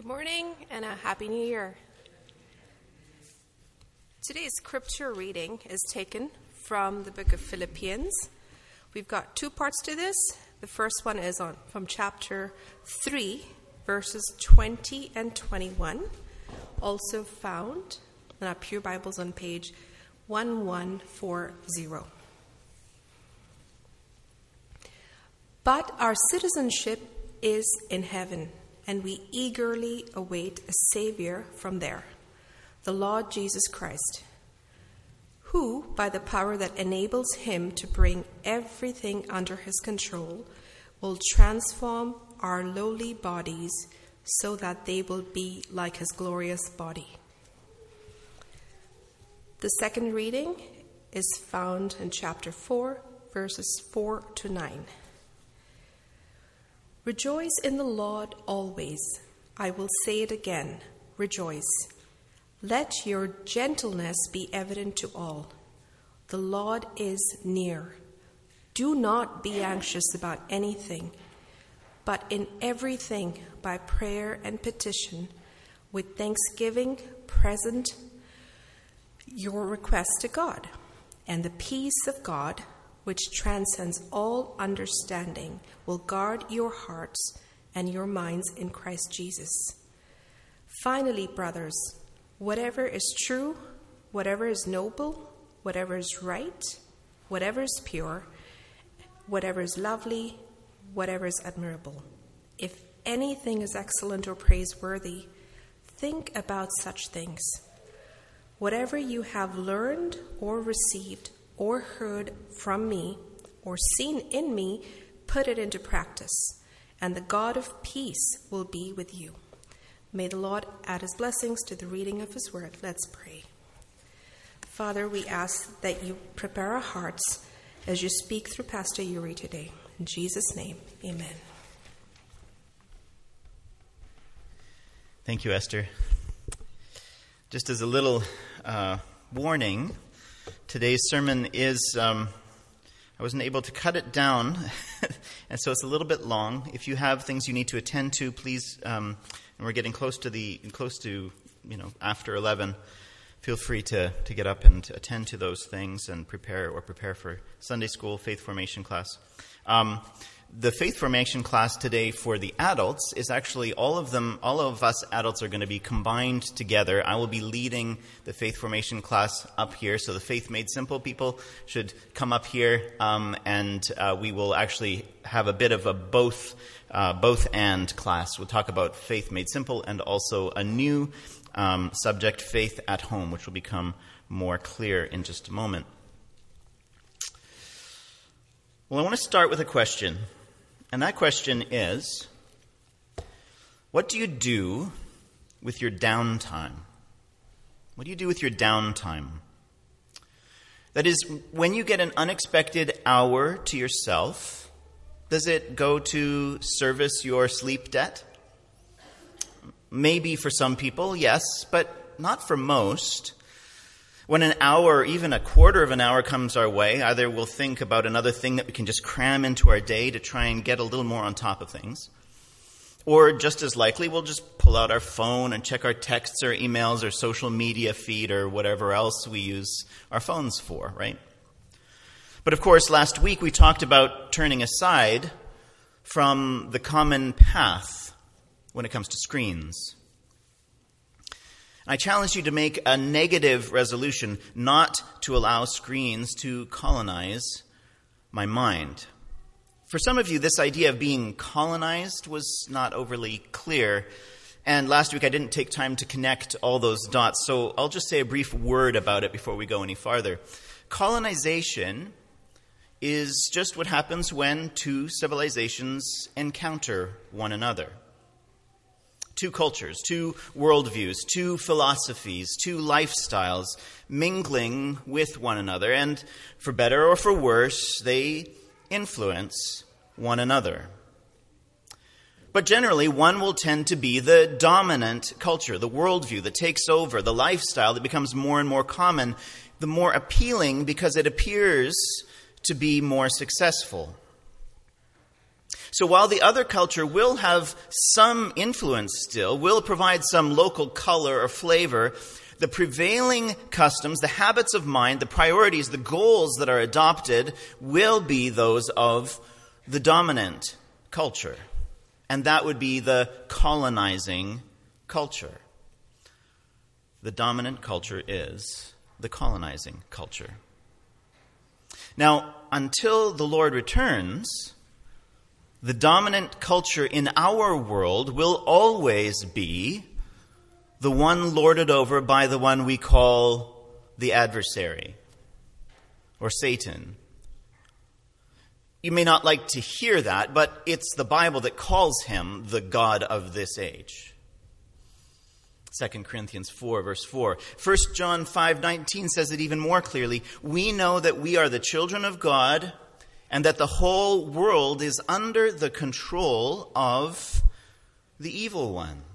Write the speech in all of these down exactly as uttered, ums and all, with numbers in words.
Good morning and a Happy New Year. Today's scripture reading is taken from the book of Philippians. We've got two parts to this. The first one is on from chapter three, verses twenty and twenty-one, also found in our Pew Bibles on page eleven forty. But our citizenship is in heaven, and we eagerly await a Savior from there, the Lord Jesus Christ, who, by the power that enables him to bring everything under his control, will transform our lowly bodies so that they will be like his glorious body. The second reading is found in chapter four, verses four to nine. Rejoice in the Lord always. I will say it again, rejoice. Let your gentleness be evident to all. The Lord is near. Do not be anxious about anything, but in everything, by prayer and petition, with thanksgiving, present your request to God, and the peace of God, which transcends all understanding, will guard your hearts and your minds in Christ Jesus. Finally, brothers, whatever is true, whatever is noble, whatever is right, whatever is pure, whatever is lovely, whatever is admirable, if anything is excellent or praiseworthy, think about such things. Whatever you have learned or received or heard from me or seen in me, put it into practice, and the God of peace will be with you. May the Lord add his blessings to the reading of his word. Let's pray. Father, we ask that you prepare our hearts as you speak through Pastor Yuri today. In Jesus' name, amen. Thank you, Esther. Just as a little uh, warning, today's sermon is, um, I wasn't able to cut it down, and so it's a little bit long. If you have things you need to attend to, please, um, and we're getting close to the, close to, you know, after eleven, feel free to, to get up and attend to those things and prepare or prepare for Sunday school, faith formation class. Um, the faith formation class today for the adults is actually all of them, all of us adults are going to be combined together. I will be leading the faith formation class up here. So the Faith Made Simple people should come up here, um, and uh, we will actually have a bit of a both, uh, both and class. We'll talk about Faith Made Simple and also a new um, subject, Faith at Home, which will become more clear in just a moment. Well, I want to start with a question. And that question is, what do you do with your downtime? What do you do with your downtime? That is, when you get an unexpected hour to yourself, does it go to service your sleep debt? Maybe for some people, yes, but not for most. When an hour or even a quarter of an hour comes our way, either we'll think about another thing that we can just cram into our day to try and get a little more on top of things. Or just as likely, we'll just pull out our phone and check our texts or emails or social media feed or whatever else we use our phones for, right? But of course, last week we talked about turning aside from the common path when it comes to screens. I challenge you to make a negative resolution not to allow screens to colonize my mind. For some of you, this idea of being colonized was not overly clear, and last week I didn't take time to connect all those dots, so I'll just say a brief word about it before we go any farther. Colonization is just what happens when two civilizations encounter one another. Two cultures, two worldviews, two philosophies, two lifestyles mingling with one another. And for better or for worse, they influence one another. But generally, one will tend to be the dominant culture, the worldview that takes over, the lifestyle that becomes more and more common, the more appealing because it appears to be more successful. So while the other culture will have some influence still, will provide some local color or flavor, the prevailing customs, the habits of mind, the priorities, the goals that are adopted will be those of the dominant culture. And that would be the colonizing culture. The dominant culture is the colonizing culture. Now, until the Lord returns, the dominant culture in our world will always be the one lorded over by the one we call the adversary, or Satan. You may not like to hear that, but it's the Bible that calls him the God of this age. Second Corinthians four, verse four. First John five nineteen says it even more clearly. We know that we are the children of God, and that the whole world is under the control of the evil one.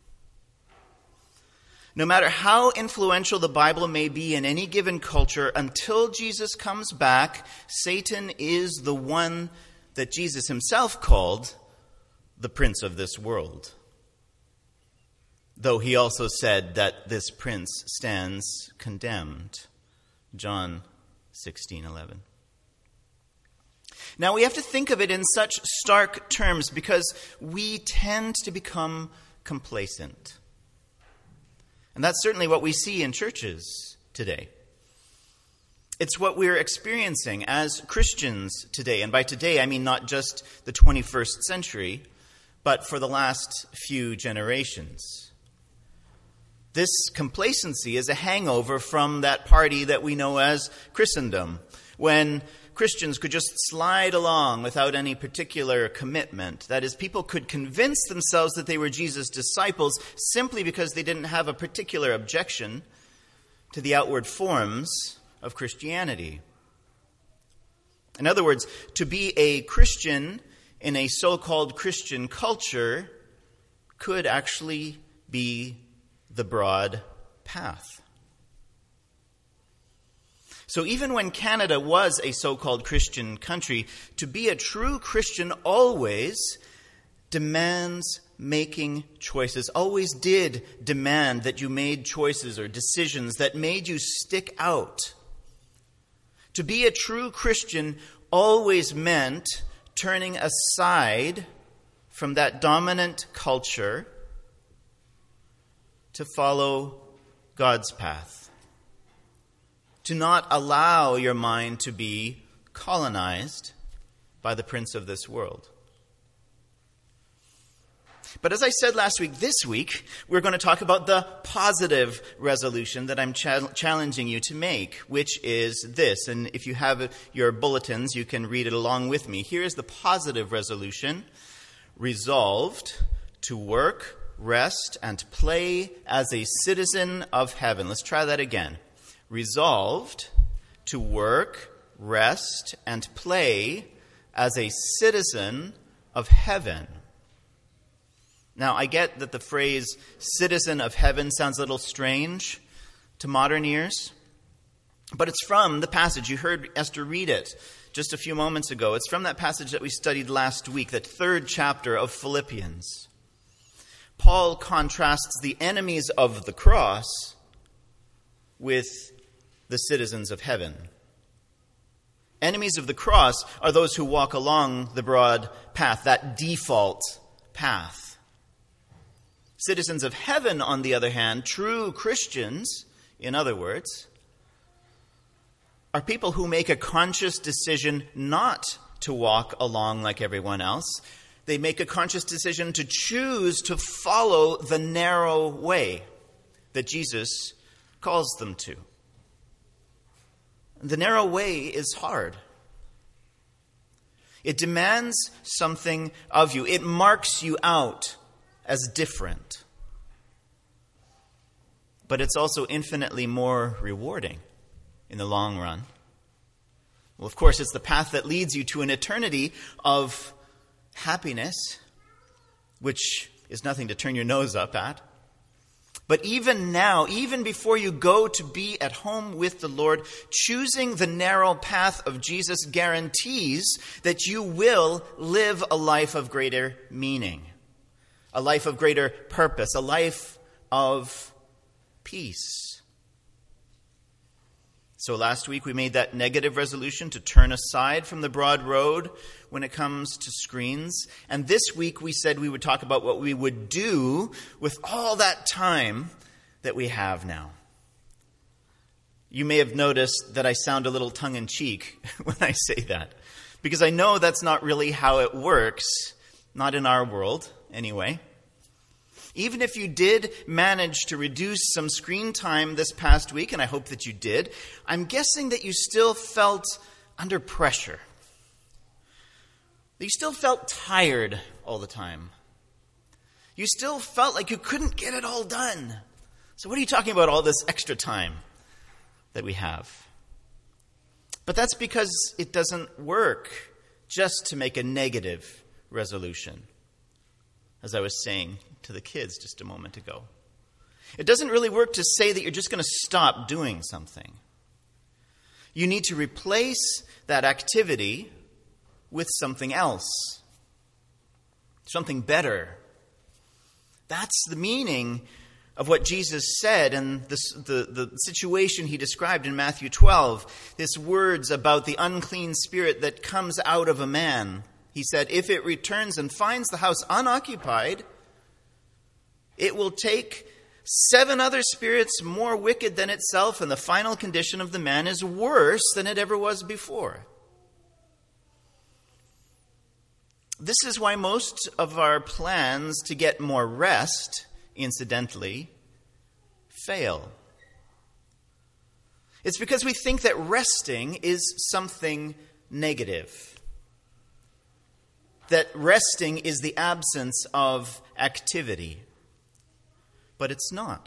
No matter how influential the Bible may be in any given culture, until Jesus comes back, Satan is the one that Jesus himself called the prince of this world. Though he also said that this prince stands condemned. John sixteen eleven. Now we have to think of it in such stark terms because we tend to become complacent. And that's certainly what we see in churches today. It's what we're experiencing as Christians today. And by today, I mean not just the twenty-first century, but for the last few generations. This complacency is a hangover from that party that we know as Christendom, when Christians could just slide along without any particular commitment. That is, people could convince themselves that they were Jesus' disciples simply because they didn't have a particular objection to the outward forms of Christianity. In other words, to be a Christian in a so-called Christian culture could actually be the broad path. So even when Canada was a so-called Christian country, to be a true Christian always demands making choices, always did demand that you made choices or decisions that made you stick out. To be a true Christian always meant turning aside from that dominant culture to follow God's path. To not allow your mind to be colonized by the prince of this world. But as I said last week, this week, we're going to talk about the positive resolution that I'm cha- challenging you to make, which is this. And if you have your bulletins, you can read it along with me. Here is the positive resolution. Resolved to work, rest, and play as a citizen of heaven. Let's try that again. Resolved to work, rest, and play as a citizen of heaven. Now, I get that the phrase citizen of heaven sounds a little strange to modern ears, but it's from the passage. You heard Esther read it just a few moments ago. It's from that passage that we studied last week, that third chapter of Philippians. Paul contrasts the enemies of the cross with the citizens of heaven. Enemies of the cross are those who walk along the broad path, that default path. Citizens of heaven, on the other hand, true Christians, in other words, are people who make a conscious decision not to walk along like everyone else. They make a conscious decision to choose to follow the narrow way that Jesus calls them to. The narrow way is hard. It demands something of you. It marks you out as different. But it's also infinitely more rewarding in the long run. Well, of course, it's the path that leads you to an eternity of happiness, which is nothing to turn your nose up at. But even now, even before you go to be at home with the Lord, choosing the narrow path of Jesus guarantees that you will live a life of greater meaning, a life of greater purpose, a life of peace. So last week we made that negative resolution to turn aside from the broad road when it comes to screens. And this week we said we would talk about what we would do with all that time that we have now. You may have noticed that I sound a little tongue-in-cheek when I say that, because I know that's not really how it works, not in our world anyway. Even if you did manage to reduce some screen time this past week, and I hope that you did, I'm guessing that you still felt under pressure. You still felt tired all the time. You still felt like you couldn't get it all done. So what are you talking about all this extra time that we have? But that's because it doesn't work just to make a negative resolution, as I was saying to the kids just a moment ago. It doesn't really work to say that you're just going to stop doing something. You need to replace that activity with something else, something better. That's the meaning of what Jesus said and this, the, the situation he described in Matthew twelve. His words about the unclean spirit that comes out of a man. He said, if it returns and finds the house unoccupied, it will take seven other spirits more wicked than itself, and the final condition of the man is worse than it ever was before. This is why most of our plans to get more rest, incidentally, fail. It's because we think that resting is something negative. That resting is the absence of activity. But it's not.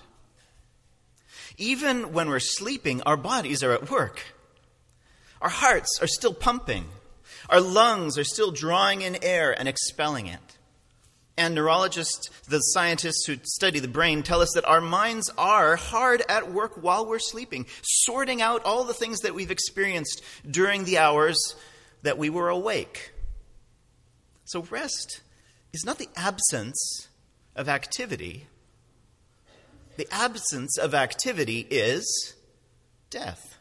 Even when we're sleeping, our bodies are at work. Our hearts are still pumping. Our lungs are still drawing in air and expelling it. And neurologists, the scientists who study the brain, tell us that our minds are hard at work while we're sleeping, sorting out all the things that we've experienced during the hours that we were awake. So rest is not the absence of activity. The absence of activity is death.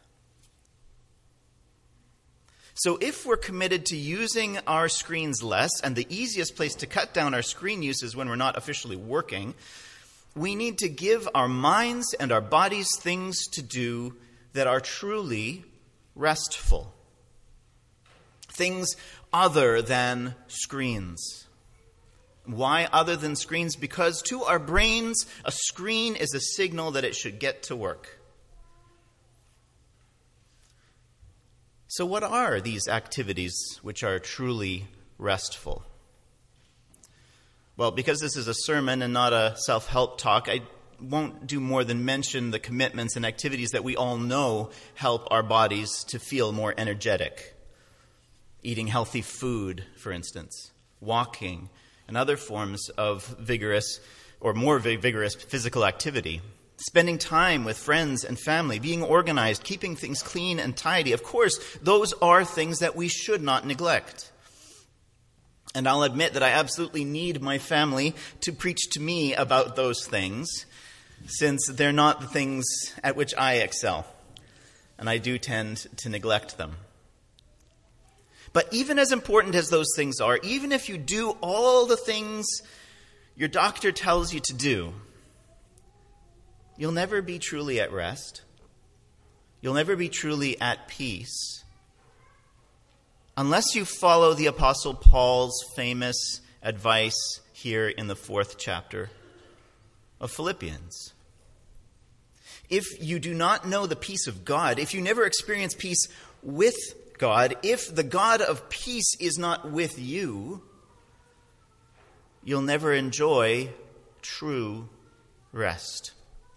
So if we're committed to using our screens less, and the easiest place to cut down our screen use is when we're not officially working, we need to give our minds and our bodies things to do that are truly restful. Things other than screens. Why other than screens? Because to our brains, a screen is a signal that it should get to work. So what are these activities which are truly restful? Well, because this is a sermon and not a self-help talk, I won't do more than mention the commitments and activities that we all know help our bodies to feel more energetic. Eating healthy food, for instance, walking, and other forms of vigorous or more vigorous physical activity. Spending time with friends and family, being organized, keeping things clean and tidy. Of course, those are things that we should not neglect. And I'll admit that I absolutely need my family to preach to me about those things, since they're not the things at which I excel. And I do tend to neglect them. But even as important as those things are, even if you do all the things your doctor tells you to do, you'll never be truly at rest. You'll never be truly at peace unless you follow the Apostle Paul's famous advice here in the fourth chapter of Philippians. If you do not know the peace of God, if you never experience peace with God, if the God of peace is not with you, you'll never enjoy true rest.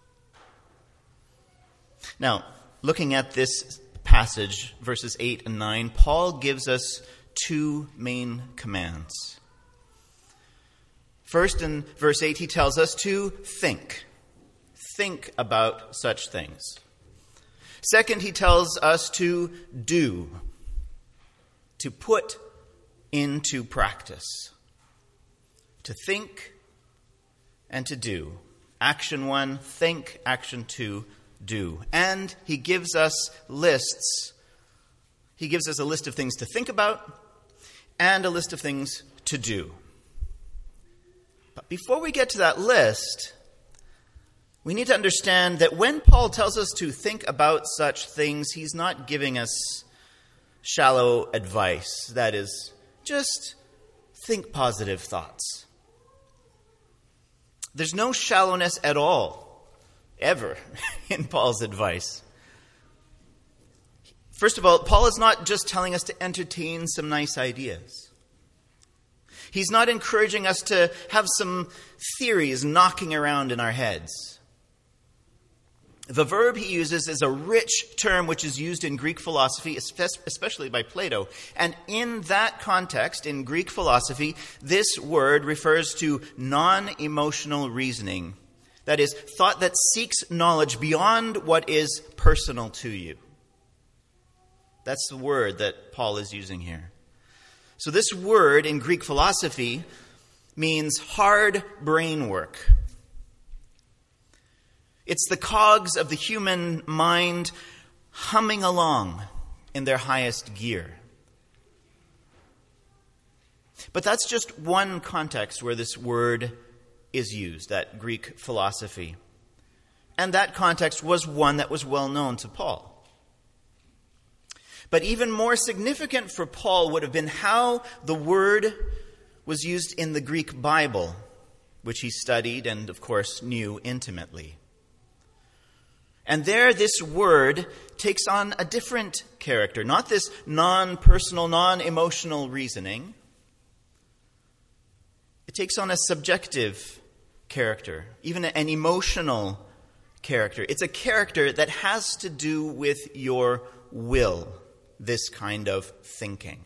Now, looking at this passage, verses eight and nine, Paul gives us two main commands. First, in verse eight, he tells us to think. think about such things. Second, he tells us to do, to put into practice, to think and to do. Action one, think. Action two, do. And he gives us lists. He gives us a list of things to think about and a list of things to do. But before we get to that list, we need to understand that when Paul tells us to think about such things, he's not giving us shallow advice. That is, just think positive thoughts. There's no shallowness at all, ever, in Paul's advice. First of all, Paul is not just telling us to entertain some nice ideas. He's not encouraging us to have some theories knocking around in our heads. The verb he uses is a rich term which is used in Greek philosophy, especially by Plato. And in that context, in Greek philosophy, this word refers to non-emotional reasoning. That is, thought that seeks knowledge beyond what is personal to you. That's the word that Paul is using here. So this word in Greek philosophy means hard brain work. It's the cogs of the human mind humming along in their highest gear. But that's just one context where this word is used, that Greek philosophy. And that context was one that was well known to Paul. But even more significant for Paul would have been how the word was used in the Greek Bible, which he studied and, of course, knew intimately. And there, this word takes on a different character, not this non-personal, non-emotional reasoning. It takes on a subjective character, even an emotional character. It's a character that has to do with your will, this kind of thinking.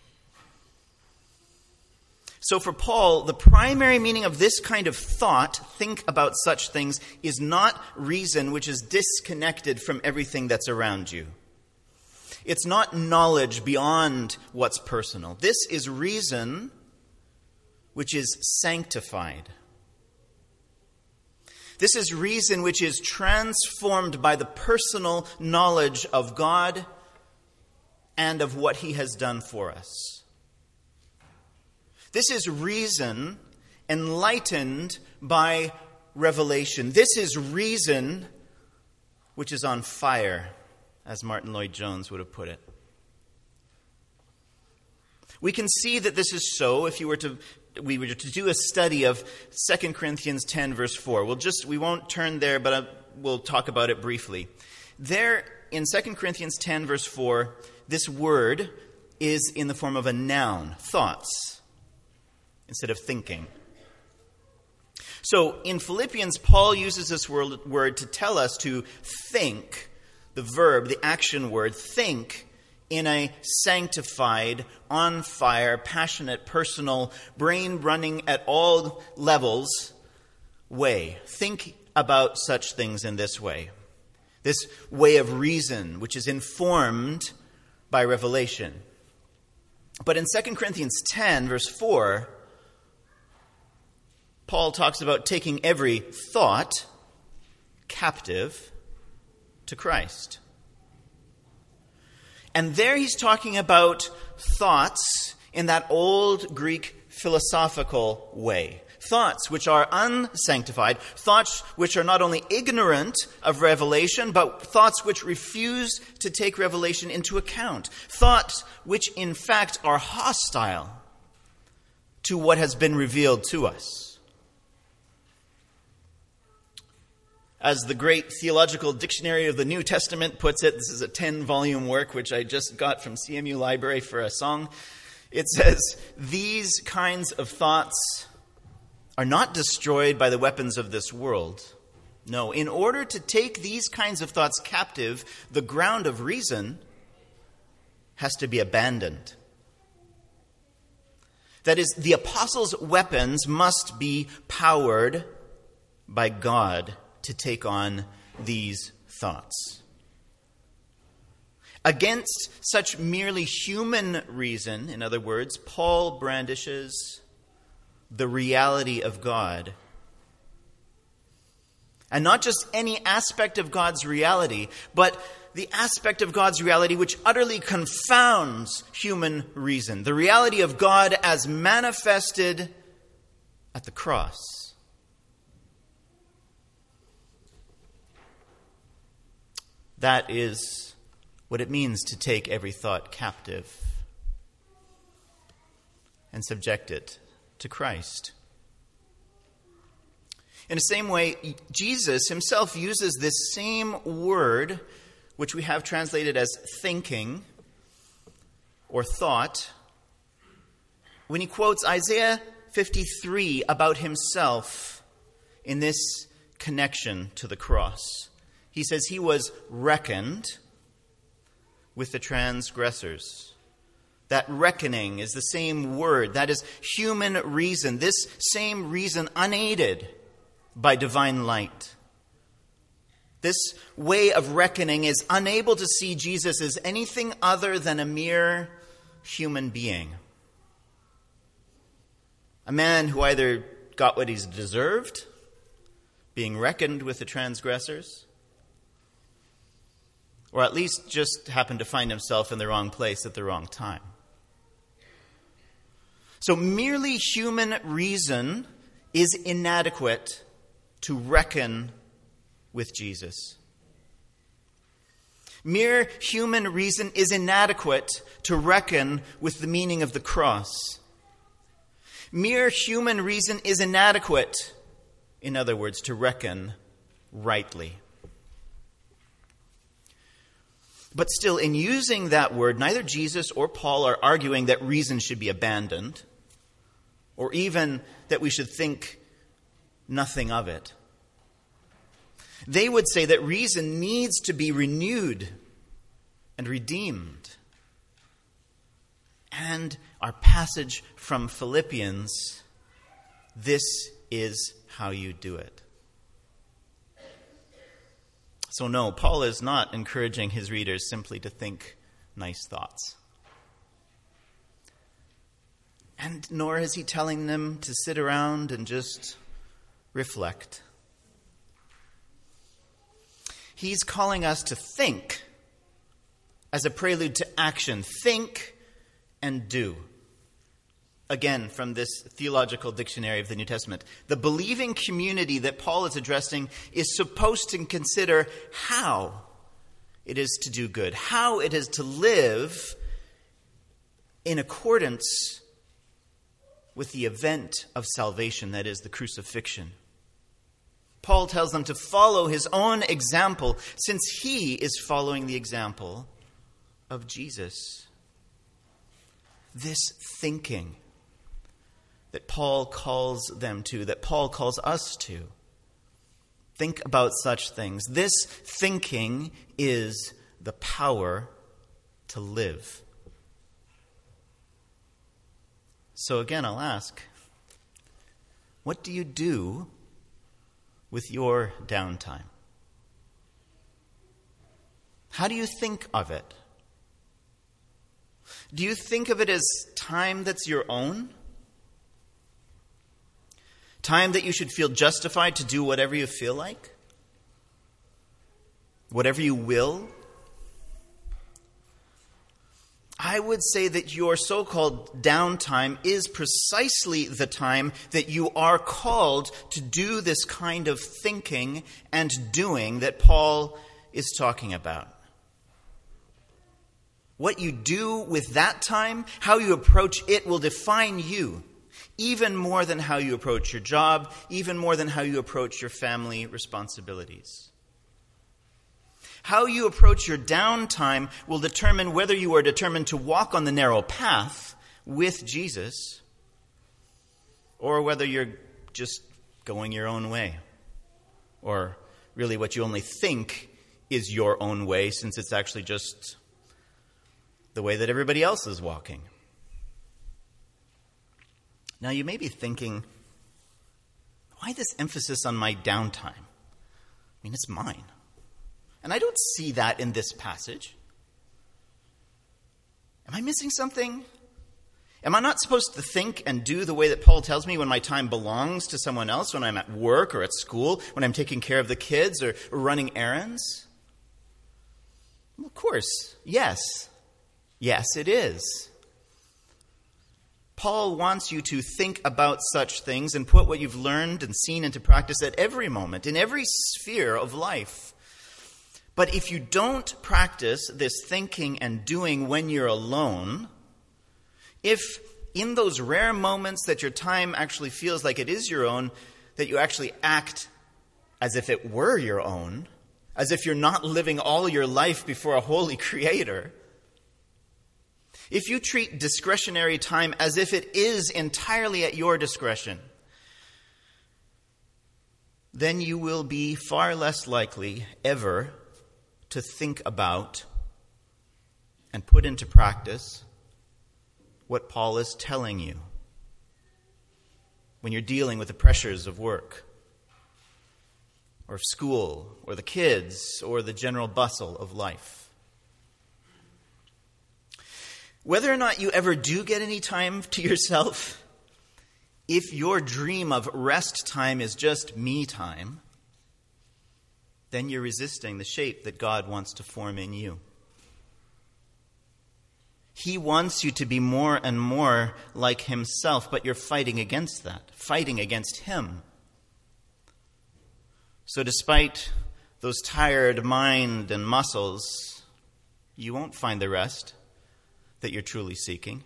So for Paul, the primary meaning of this kind of thought, think about such things, is not reason which is disconnected from everything that's around you. It's not knowledge beyond what's personal. This is reason which is sanctified. This is reason which is transformed by the personal knowledge of God and of what he has done for us. This is reason enlightened by revelation. This is reason which is on fire, as Martin Lloyd-Jones would have put it. We can see that this is so if you were to we were to do a study of Second Corinthians ten, verse four. We'll just we won't turn there, but uh, we'll talk about it briefly. There in Second Corinthians ten, verse four, this word is in the form of a noun, thoughts, instead of thinking. So in Philippians, Paul uses this word, word to tell us to think, the verb, the action word, think in a sanctified, on fire, passionate, personal, brain running at all levels way. Think about such things in this way. This way of reason, which is informed by revelation. But in Second Corinthians ten, verse four, Paul talks about taking every thought captive to Christ. And there he's talking about thoughts in that old Greek philosophical way. Thoughts which are unsanctified, thoughts which are not only ignorant of revelation, but thoughts which refuse to take revelation into account. Thoughts which in fact are hostile to what has been revealed to us. As the great theological dictionary of the New Testament puts it, this is a ten-volume work which I just got from C M U Library for a song. It says, these kinds of thoughts are not destroyed by the weapons of this world. No, in order to take these kinds of thoughts captive, the ground of reason has to be abandoned. That is, the apostles' weapons must be powered by God to take on these thoughts. Against such merely human reason, in other words, Paul brandishes the reality of God. And not just any aspect of God's reality, but the aspect of God's reality which utterly confounds human reason. The reality of God as manifested at the cross. That is what it means to take every thought captive and subject it to Christ. In the same way, Jesus himself uses this same word, which we have translated as thinking or thought, when he quotes Isaiah fifty-three about himself in this connection to the cross. He says he was reckoned with the transgressors. That reckoning is the same word. That is human reason. This same reason unaided by divine light. This way of reckoning is unable to see Jesus as anything other than a mere human being. A man who either got what he's deserved, being reckoned with the transgressors, or at least just happened to find himself in the wrong place at the wrong time. So merely human reason is inadequate to reckon with Jesus. Mere human reason is inadequate to reckon with the meaning of the cross. Mere human reason is inadequate, in other words, to reckon rightly. But still, in using that word, neither Jesus or Paul are arguing that reason should be abandoned, or even that we should think nothing of it. They would say that reason needs to be renewed and redeemed. And our passage from Philippians, this is how you do it. So no, Paul is not encouraging his readers simply to think nice thoughts. And nor is he telling them to sit around and just reflect. He's calling us to think as a prelude to action. Think and do. Again, from this theological dictionary of the New Testament. The believing community that Paul is addressing is supposed to consider how it is to do good, how it is to live in accordance with the event of salvation, that is, the crucifixion. Paul tells them to follow his own example, since he is following the example of Jesus. This thinking that Paul calls them to, that Paul calls us to. Think about such things. This thinking is the power to live. So again, I'll ask, what do you do with your downtime? How do you think of it? Do you think of it as time that's your own? Time that you should feel justified to do whatever you feel like? Whatever you will? I would say that your so-called downtime is precisely the time that you are called to do this kind of thinking and doing that Paul is talking about. What you do with that time, how you approach it, will define you, even more than how you approach your job, even more than how you approach your family responsibilities. How you approach your downtime will determine whether you are determined to walk on the narrow path with Jesus or whether you're just going your own way, or really what you only think is your own way, since it's actually just the way that everybody else is walking. Now, you may be thinking, why this emphasis on my downtime? mean, it's mine. And I don't see that in this passage. Am I missing something? Am I not supposed to think and do the way that Paul tells me when my time belongs to someone else, when I'm at work or at school, when I'm taking care of the kids or, or running errands? Well, of course, yes. Yes, it is. Paul wants you to think about such things and put what you've learned and seen into practice at every moment, in every sphere of life. But if you don't practice this thinking and doing when you're alone, if in those rare moments that your time actually feels like it is your own, that you actually act as if it were your own, as if you're not living all your life before a holy Creator, if you treat discretionary time as if it is entirely at your discretion, then you will be far less likely ever to think about and put into practice what Paul is telling you when you're dealing with the pressures of work or of school or the kids or the general bustle of life. Whether or not you ever do get any time to yourself, if your dream of rest time is just me time, then you're resisting the shape that God wants to form in you. He wants you to be more and more like himself, but you're fighting against that, fighting against him. So despite those tired mind and muscles, you won't find the rest that you're truly seeking.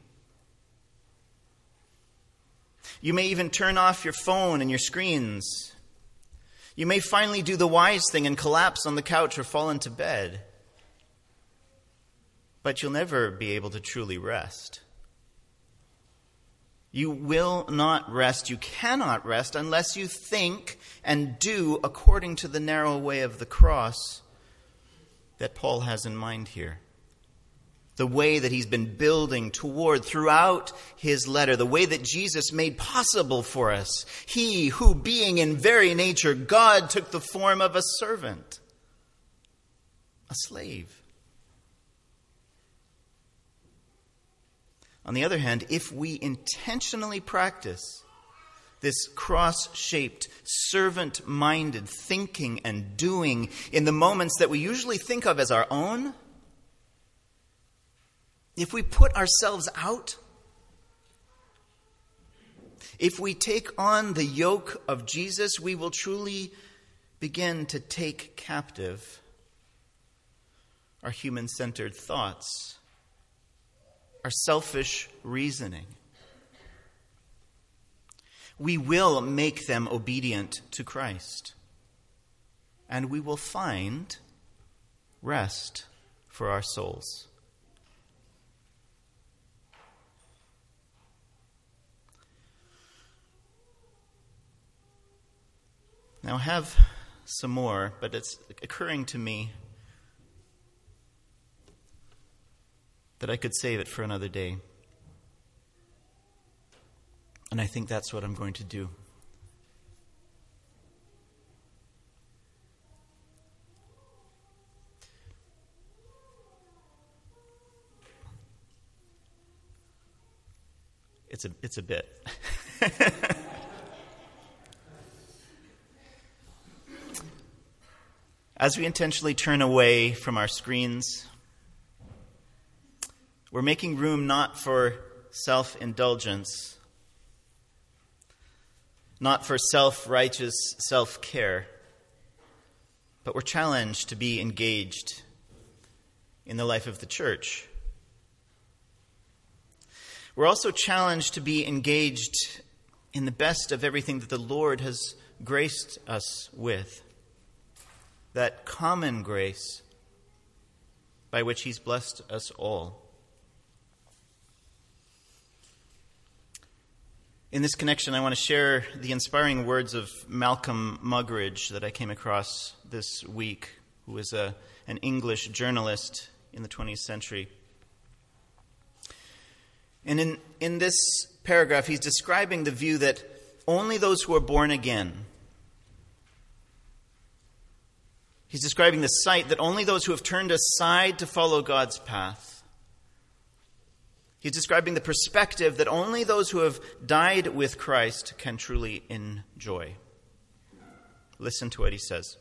You may even turn off your phone and your screens. You may finally do the wise thing and collapse on the couch or fall into bed. But you'll never be able to truly rest. You will not rest, you cannot rest unless you think and do according to the narrow way of the cross that Paul has in mind here. The way that he's been building toward throughout his letter, the way that Jesus made possible for us. He who, being in very nature God, took the form of a servant, a slave. On the other hand, if we intentionally practice this cross-shaped, servant-minded thinking and doing in the moments that we usually think of as our own, if we put ourselves out, if we take on the yoke of Jesus, we will truly begin to take captive our human-centered thoughts, our selfish reasoning. We will make them obedient to Christ, and we will find rest for our souls. Now, I have some more, but it's occurring to me that I could save it for another day. And I think that's what I'm going to do. It's a, it's a bit. As we intentionally turn away from our screens, we're making room not for self-indulgence, not for self-righteous self-care, but we're challenged to be engaged in the life of the church. We're also challenged to be engaged in the best of everything that the Lord has graced us with. That common grace by which he's blessed us all. In this connection, I want to share the inspiring words of Malcolm Muggeridge that I came across this week, who was a, an English journalist in the twentieth century. And in, in this paragraph, he's describing the view that only those who are born again He's describing the sight that only those who have turned aside to follow God's path. He's describing the perspective that only those who have died with Christ can truly enjoy. Listen to what he says.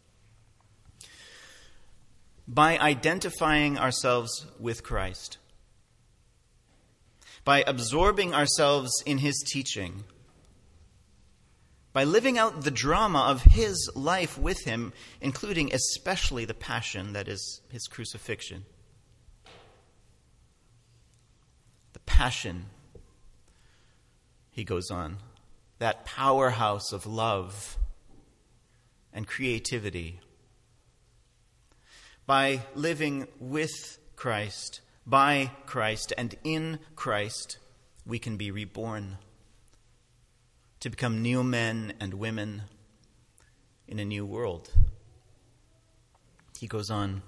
By identifying ourselves with Christ, by absorbing ourselves in his teaching, by living out the drama of his life with him, including especially the passion that is his crucifixion. The passion, he goes on, that powerhouse of love and creativity. By living with Christ, by Christ, and in Christ, we can be reborn to become new men and women in a new world. He goes on,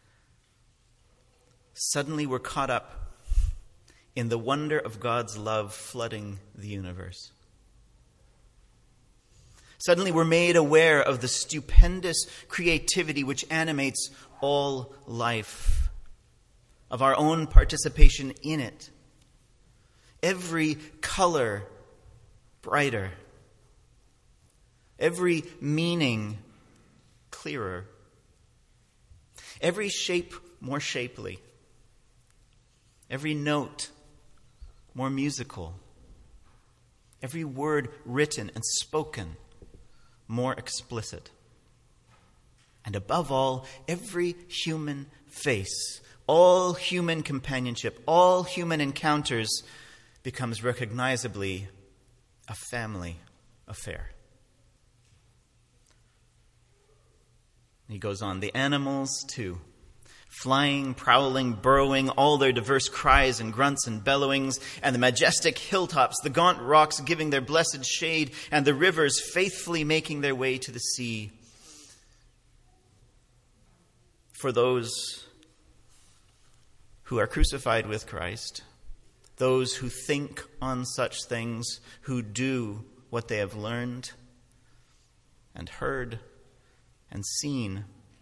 suddenly we're caught up in the wonder of God's love flooding the universe. Suddenly we're made aware of the stupendous creativity which animates all life, of our own participation in it. Every color brighter, every meaning clearer, every shape more shapely, every note more musical, every word written and spoken more explicit. And above all, every human face, all human companionship, all human encounters becomes recognizably a family affair. He goes on, the animals too, flying, prowling, burrowing, all their diverse cries and grunts and bellowings, and the majestic hilltops, the gaunt rocks giving their blessed shade, and the rivers faithfully making their way to the sea. For those who are crucified with Christ, those who think on such things, who do what they have learned and heard and seen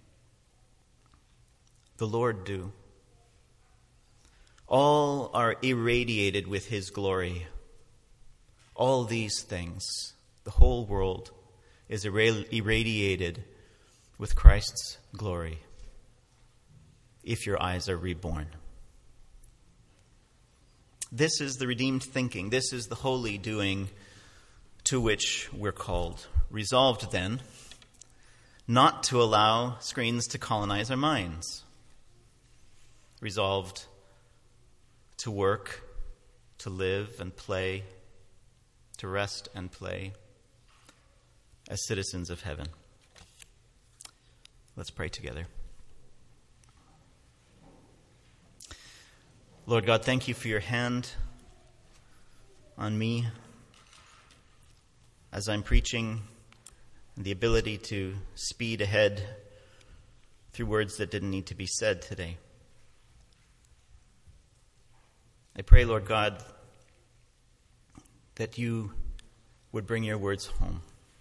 the Lord do, all are irradiated with his glory. All these things, the whole world is irradiated with Christ's glory if your eyes are reborn. This is the redeemed thinking. This is the holy doing to which we're called. Resolved, then, not to allow screens to colonize our minds. Resolved to work, to live and play, to rest and play as citizens of heaven. Let's pray together. Lord God, thank you for your hand on me as I'm preaching, and the ability to speed ahead through words that didn't need to be said today. I pray, Lord God, that you would bring your words home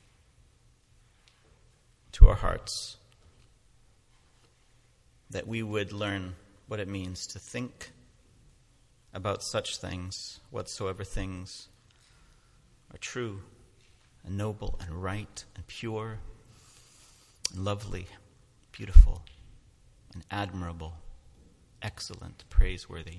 to our hearts, that we would learn what it means to think about such things, whatsoever things are true and noble and right and pure and lovely, beautiful and admirable, excellent, praiseworthy.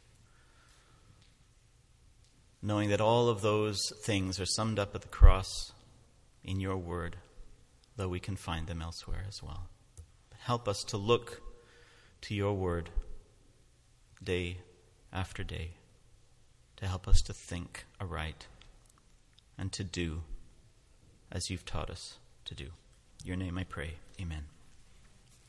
Knowing that all of those things are summed up at the cross in your word, though we can find them elsewhere as well. But help us to look to your word day after day, to help us to think aright and to do as you've taught us to do. In your name I pray. Amen.